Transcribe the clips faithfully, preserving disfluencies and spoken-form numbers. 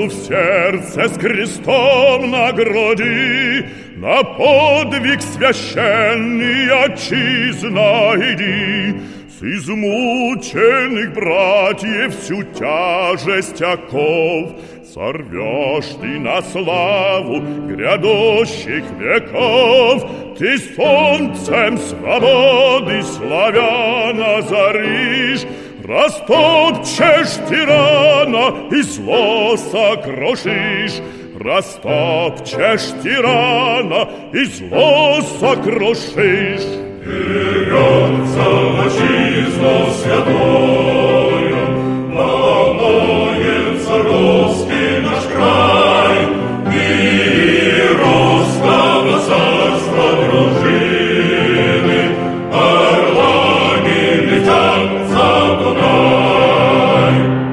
в сердце с крестом на груди, на подвиг священный отчизна иди. С измученных братьев всю тяжесть оков сорвешь ты на славу грядущих веков. Ты солнцем свободы славян озаришь, растопчешь тирана и зло сокрушишь. Растопчешь тирана и зло сокрушишь. Вперед за отчизну святую, помоется русский наш край, и русского царства дружины орлами летят за Дунай.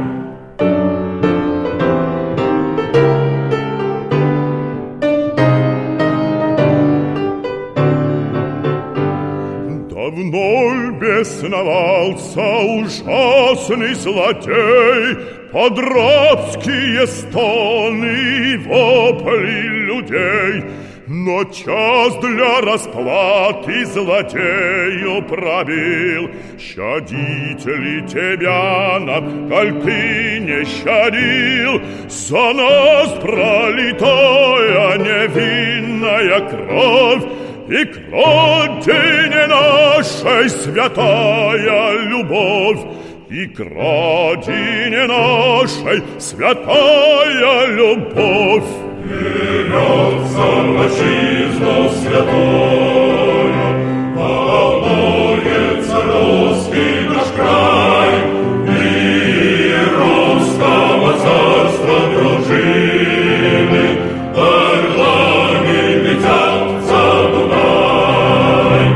Давно бесновался ужасный злодей под рабские стоны и вопли людей. Но час для расплаты злодею пробил. Щадить ли тебя нам, коль ты не щадил? За нас пролитая невинная кровь, и к родине нашей святая любовь, и к родине нашей святая любовь. Вперед за отчизну святую, помоется русский наш край, и русского царства дружины орлами летят за Дунай.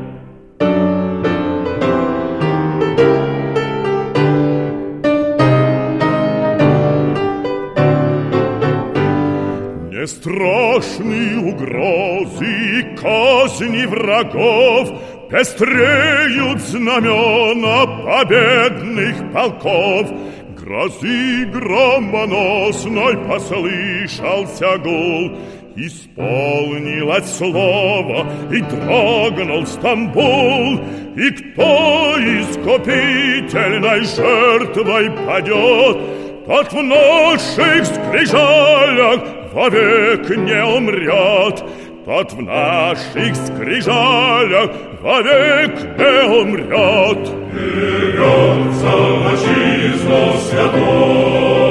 Не страшны угрозы и казни врагов, пестреют знамена победных полков. Грозы громоносной послышался гул, исполнилось слово, и дрогнул Стамбул. И кто искупительной жертвой падет, тот в наших скрижалях вовек не умрет. Тот в наших скрижалях вовек не умрет. Вперед за отчизну святую,